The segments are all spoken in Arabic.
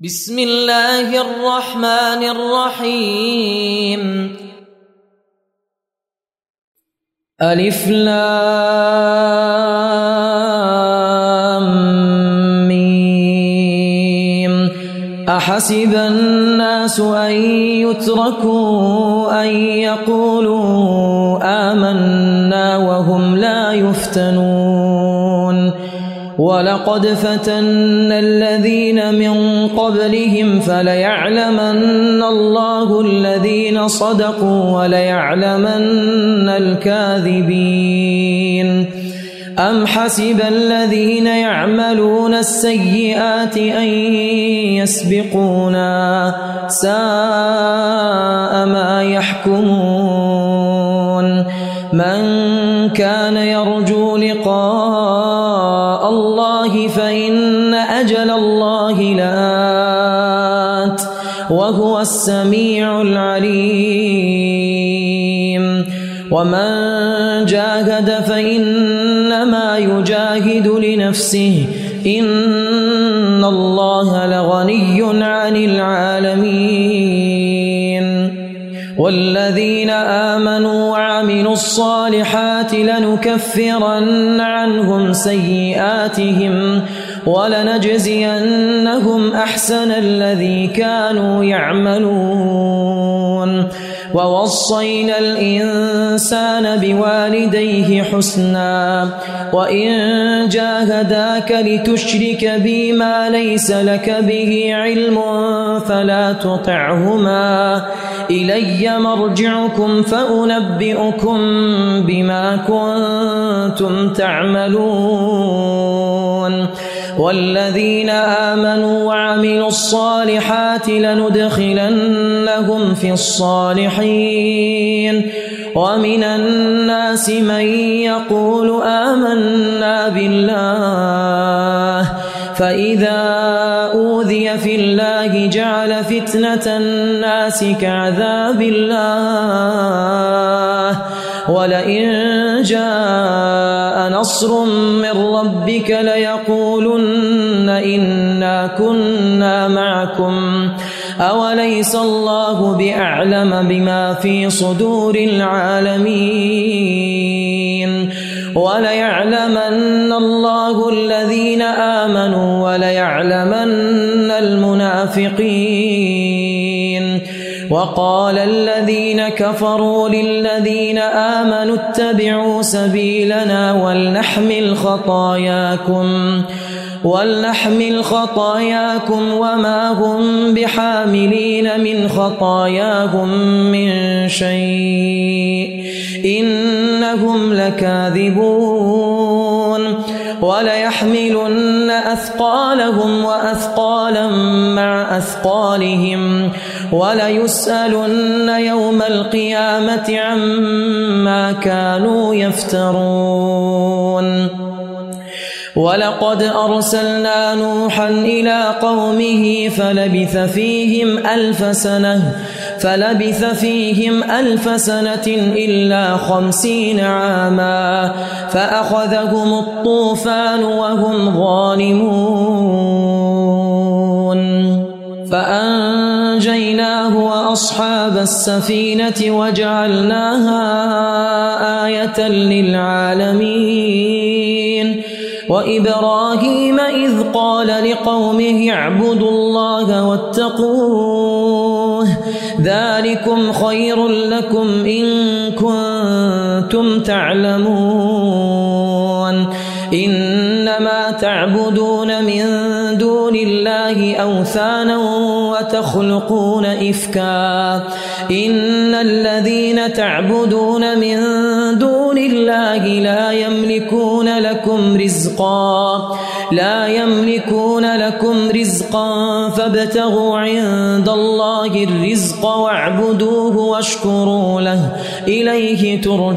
بسم الله الرحمن الرحيم ألف لام ميم أحسب الناس أن يتركوا أن يقولوا آمنا وهم لا يفتنون ولقد فتنا الذين من قبلهم فليعلمن الله الذين صدقوا وليعلمن الكاذبين أم حسب الذين يعملون السيئات أن يسبقونا ساء ما يحكمون من كان يرجو لقاء الله فإن أجل الله لآت وهو السميع العليم ومن جاهد فإنما يجاهد لنفسه إن الله لغني عن العالمين والذين آمنوا وعملوا الصالحات لنكفرن عنهم سيئاتهم ولنجزينهم أحسن الذي كانوا يعملون ووصينا الإنسان بوالديه حسنا وإن جاهداك لتشرك بي ما ليس لك به علم فلا تطعهما إلي مرجعكم فأنبئكم بما كنتم تعملون والذين آمنوا وعملوا الصالحات لندخلنهم في الصالحين ومن الناس من يقول آمنا بالله فإذا أوذي في الله جعل فتنة الناس كعذاب الله ولئن جاء نصر من ربك ليقولن إنا كنا معكم أوليس الله بأعلم بما في صدور العالمين وليعلمن الله الذين آمنوا وليعلمن المنافقين وقال الذين كفروا للذين آمنوا اتبعوا سبيلنا ولنحمل خطاياكم وما هم بحاملين من خطاياهم من شيء إنهم لكاذبون وليحملن أثقالهم وأثقالا مع أثقالهم وليسألن يوم القيامة عما كانوا يفترون ولقد أرسلنا نوحا إلى قومه فلبث فيهم ألف سنة إلا 50 عاما فأخذهم الطوفان وهم ظالمون فأنجيناه وأصحاب السفينة وجعلناها آية للعالمين وإبراهيم إذ قال لقومه اعبدوا الله واتقوه ذلكم خير لكم إن كنتم تعلمون إنما تعبدون من دون الله أوثانا وتخلقون إفكا إن الذين تعبدون من دون الله لا يملكون لكم رزقا فابتغوا عند الله الرزق واعبدوه واشكروا له إليه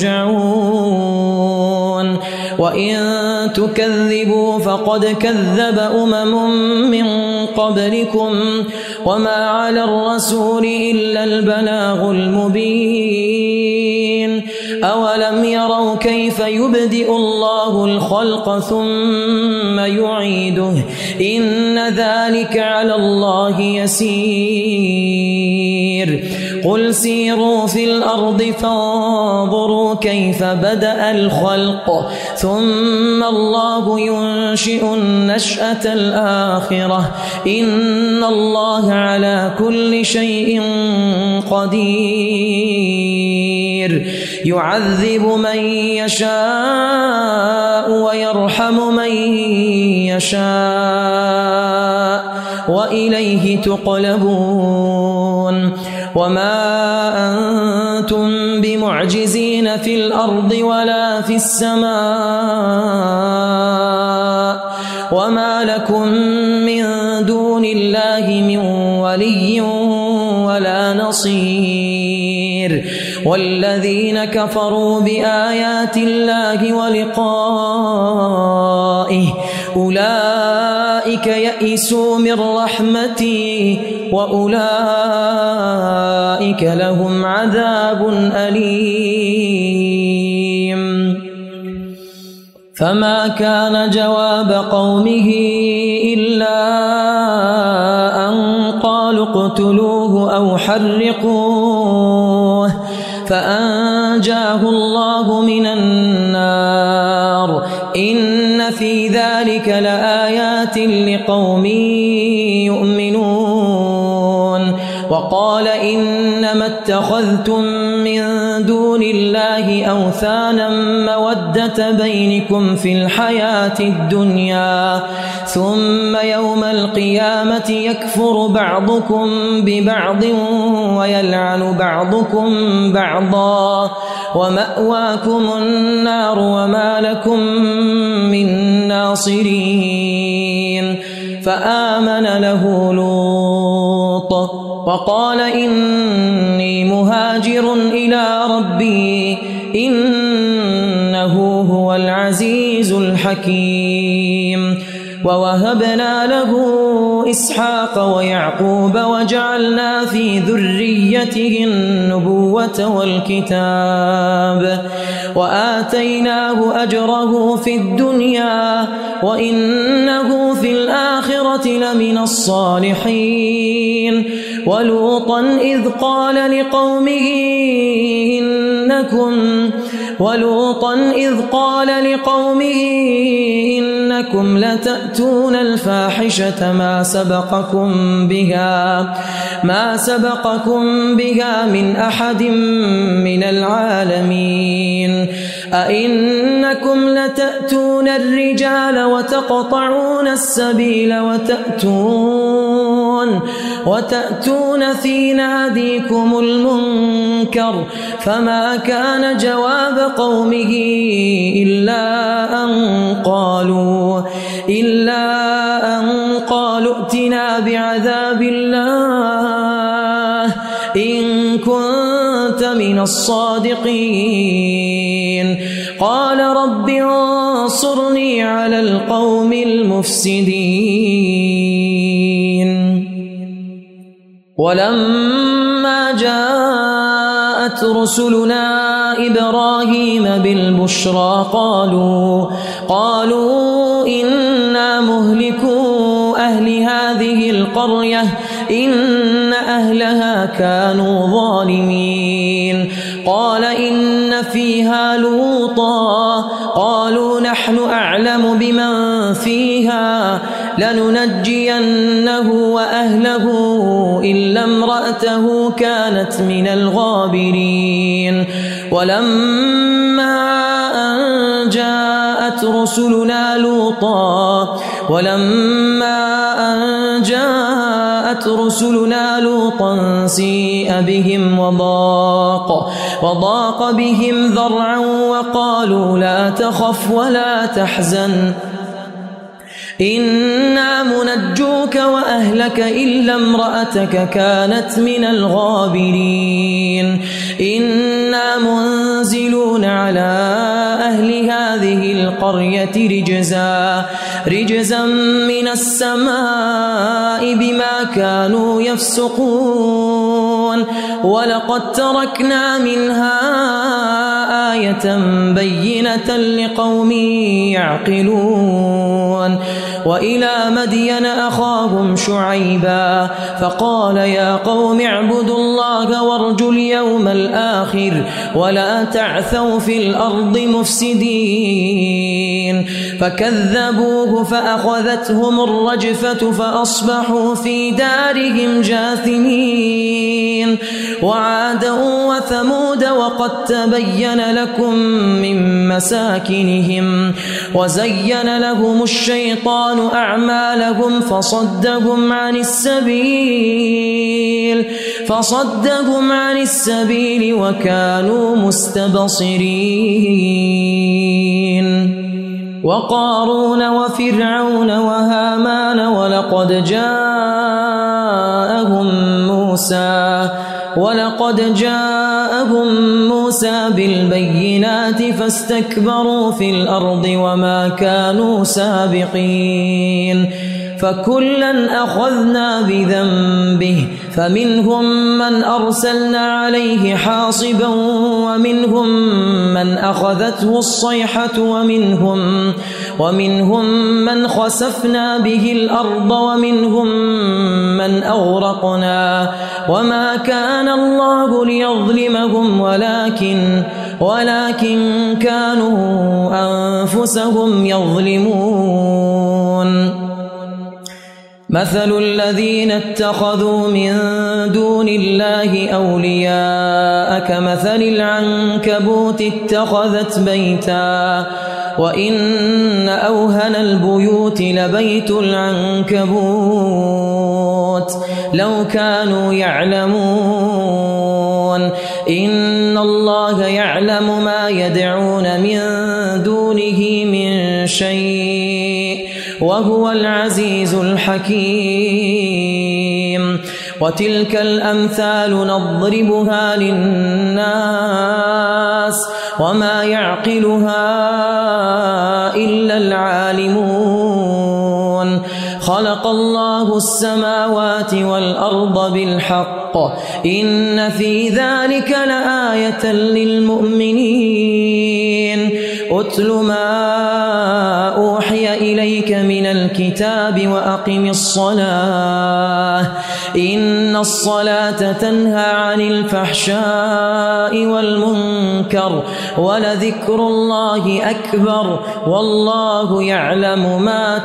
ترجعون وإن تكذبوا فقد كذب من قبلكم وما على الرسول إلا البلاغ المبين أولم يروا كيف يبدئ الله الخلق ثم يعيده إن ذلك على الله يسير قل سيروا في الأرض فانظروا كيف بدأ الخلق ثم الله ينشئ النشأة الآخرة إن الله على كل شيء قدير يعذب من يشاء ويرحم من يشاء وإليه تقلبون وما أنتم بمعجزين في الأرض ولا في السماء وما لكم من دون الله من ولي ولا نصير والذين كفروا بآيات الله ولقائه أولئك يئسوا من رحمتي وأولئك لهم عذاب أليم فما كان جواب قومه إلا أن قالوا اقتلوه أو حرقوه فأنجاه الله من النار إن في ذلك لآيات لقوم يؤمنون وقال إنما اتخذتم من دون الله أوثانا مودة بينكم في الحياة الدنيا ثم يوم القيامة يكفر بعضكم ببعض ويلعن بعضكم بعضا ومأواكم النار وما لكم من ناصرين فآمن له لوط وقال إني مهاجر إلى ربي إنه هو العزيز الحكيم ووهبنا له إسحاق ويعقوب وجعلنا في ذريته النبوة والكتاب وآتيناه أجره في الدنيا وإنه في الآخرة لمن الصالحين ولوطا إذ قال لقومه إنكم لتأتون الفاحشة ما سبقكم بها من أحد من العالمين أئنكم لتأتون الرجال وتقطعون السبيل وتأتون في ناديكم المنكر فما كان جواب قومه إلا أن قالوا ائتنا بعذاب الله إن كنت من الصادقين قال رب انصرني على القوم المفسدين ولما جاءت رسلنا إبراهيم بالبشرى قالوا إنا مهلكو أهل هذه القرية إن أهلها كانوا ظالمين قال إن فيها لوطا قالوا نحن أعلم بمن فيها لننجينه وأهله إلا امرأته كانت من الغابرين ولما أن جاءت رسلنا لوطا سيء بهم وضاق بهم ذرعا وقالوا لا تخف ولا تحزن إنا منجوك وأهلك إلا امرأتك كانت من الغابرين إنا منزلون على أهل هذه القرية رجزا من السماء بما كانوا يفسقون ولقد تركنا منها آية بينة لقوم يعقلون وإلى مدين أخاهم شعيبا فقال يا قوم اعبدوا الله وارجوا اليوم الآخر ولا تعثوا في الأرض مفسدين فكذبوه فأخذتهم الرجفة فأصبحوا في دارهم جاثمين وعادا وثمود وقد تبين لكم من مساكنهم وزين لهم الشيطان أعمالهم فصدهم عن السبيل وكانوا مستبصرين وقارون وفرعون وهامان ولقد جاءهم موسى بالبينات فاستكبروا في الأرض وما كانوا سابقين فكلا أخذنا بذنبه فمنهم من أرسلنا عليه حاصبا ومنهم من أخذته الصيحة ومنهم من خسفنا به الأرض ومنهم من أغرقنا وما كان الله ليظلمهم ولكن كانوا أنفسهم يظلمون مثل الذين اتخذوا من دون الله أولياء كمثل العنكبوت اتخذت بيتا وإن أوهن البيوت لبيت العنكبوت لو كانوا يعلمون إن الله يعلم ما يدعون من دونه من شيء وهو العزيز الحكيم وتلك الأمثال نضربها للناس وما يعقلها إلا العالمون خلق الله السماوات والأرض بالحق إن في ذلك لآية للمؤمنين أتل ما أوحي إليك من الكتاب وأقم الصلاة إن الصلاة تنهى عن الفحشاء والمنكر ولذكر الله أكبر والله يعلم ما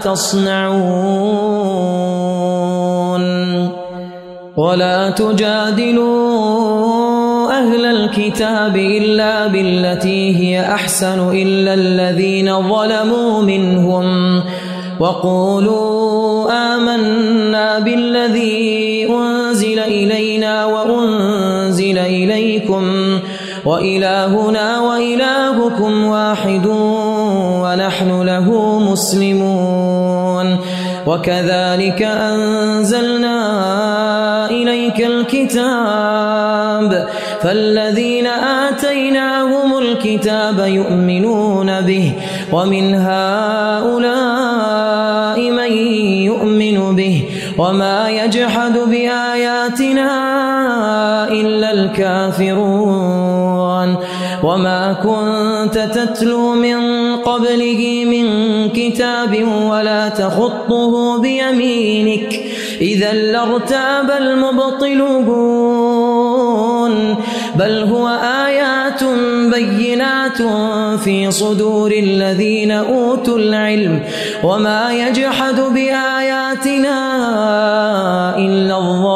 تصنعون ولا تجادلوا أهل الكتاب إلا بالتي هي أحسن إلا الذين ظلموا منهم وقولوا آمنا بالذي أنزل إلينا وأنزل إليكم وإلهنا وإلهكم واحد ونحن له مسلمون وكذلك أنزلنا إليك الكتاب فالذين آتيناهم الكتاب يؤمنون به ومن هؤلاء من يؤمن به وما يجحد بآياتنا إلا الكافرون وما كنت تتلو من قبله من كتاب ولا تخطه بيمينك إذا لارتاب المبطلون بل هو آيات بينات في صدور الذين أوتوا العلم وما يجحد بآياتنا إلا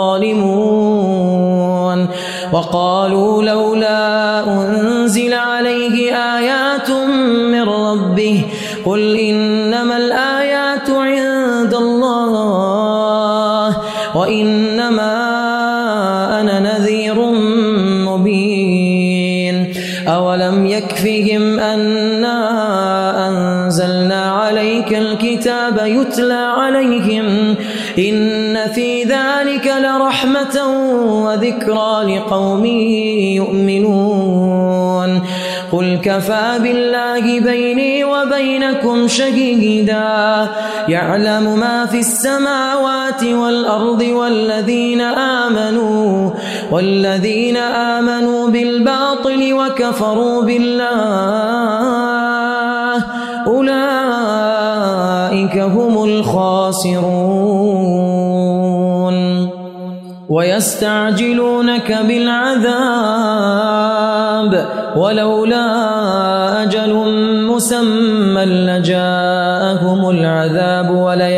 الظالمون وقالوا لولا أنزل عليه آيات من ربه قل إنما الآيات عند الله وإنما أنا نذير مبين أولم يكفهم أنا أنزلنا عليك الكتاب يتلى عليهم إن في ذلك لرحمة وذكرى لقوم يؤمنون قل كفى بالله بيني وبينكم شهيدا يعلم ما في السماوات والأرض والذين آمنوا بالباطل وكفروا بالله أولئك هم الخاسرون ويستعجلونك بالعذاب ولولا أجل مسمى لجاءهم العذاب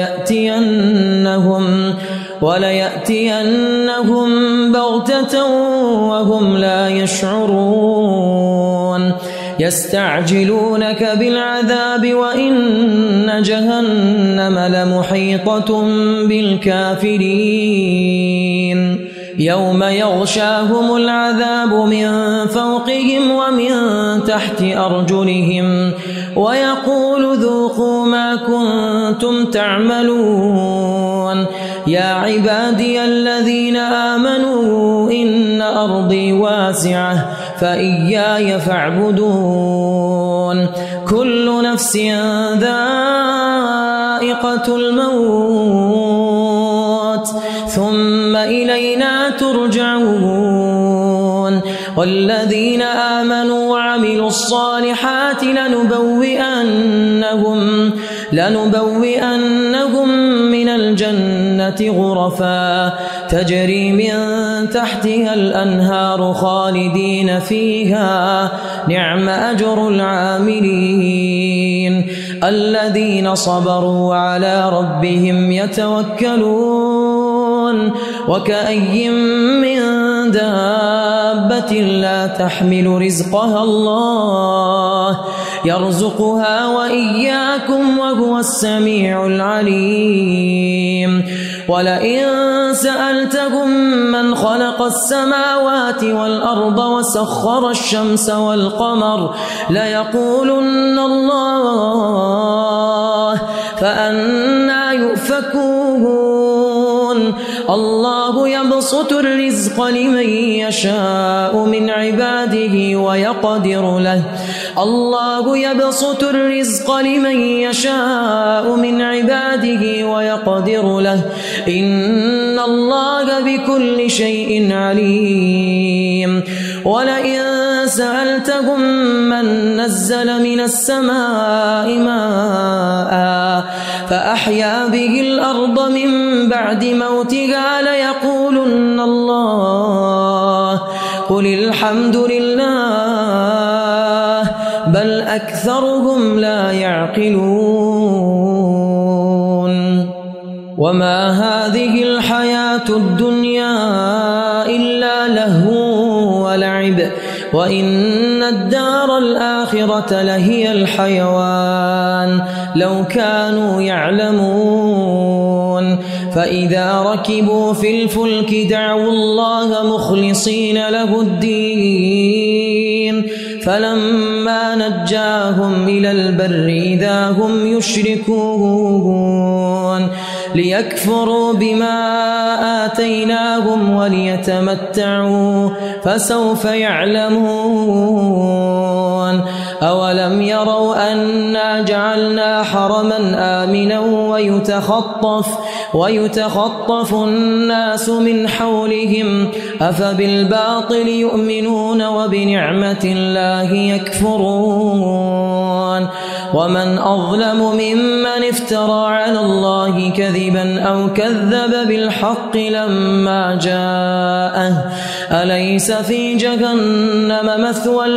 وليأتينهم بغتة وهم لا يشعرون يستعجلونك بالعذاب وإن جهنم لمحيطة بالكافرين يوم يغشاهم العذاب من فوقهم ومن تحت أرجلهم ويقول ذوقوا ما كنتم تعملون يا عبادي الذين آمنوا إن أرضي واسعة فإياي فاعبدون كل نفس ذائقة الموت ثم إلينا ترجعون والذين آمنوا وعملوا الصالحات لنبوئنهم من الجنة غرفا تجري من تحتها الأنهار خالدين فيها نعم أجر العاملين الذين صبروا وعلى ربهم يتوكلون وكأي من دابة لا تحمل رزقها الله يرزقها وإياكم وهو السميع العليم ولئن سألتهم من خلق السماوات والأرض وسخر الشمس والقمر ليقولن الله فأنى يؤفكون الله يبسط الرزق لمن يشاء من عباده ويقدر له إن الله بكل شيء عليم ولئن سألتهم من نزل من السماء ماء فأحيا به الأرض من بعد موتها ليقولن الله قل الحمد لله بل أكثرهم لا يعقلون وما هذه الحياة الدنيا إلا لهو ولعب وإن الدار الآخرة لهي الحيوان لو كانوا يعلمون فإذا ركبوا في الفلك دعوا الله مخلصين له الدين فلما نجاهم إلى البر إذا هم يشركون ليكفروا بما آتيناهم وليتمتعوا فسوف يعلمون أولم يروا أنا جعلنا حرما آمنا ويتخطف الناس من حولهم أفبالباطل يؤمنون وبنعمة الله يكفرون ومن أظلم ممن افترى على الله كذبا أو كذب بالحق لما جاءه أليس في جهنم مثوى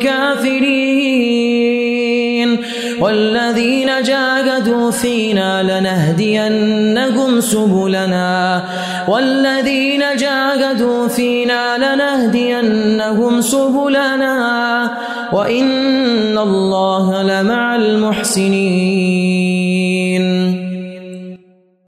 للكافرين والذين جاهدوا فينا لنهدينهم سبلنا وإن الله لمع المحسنين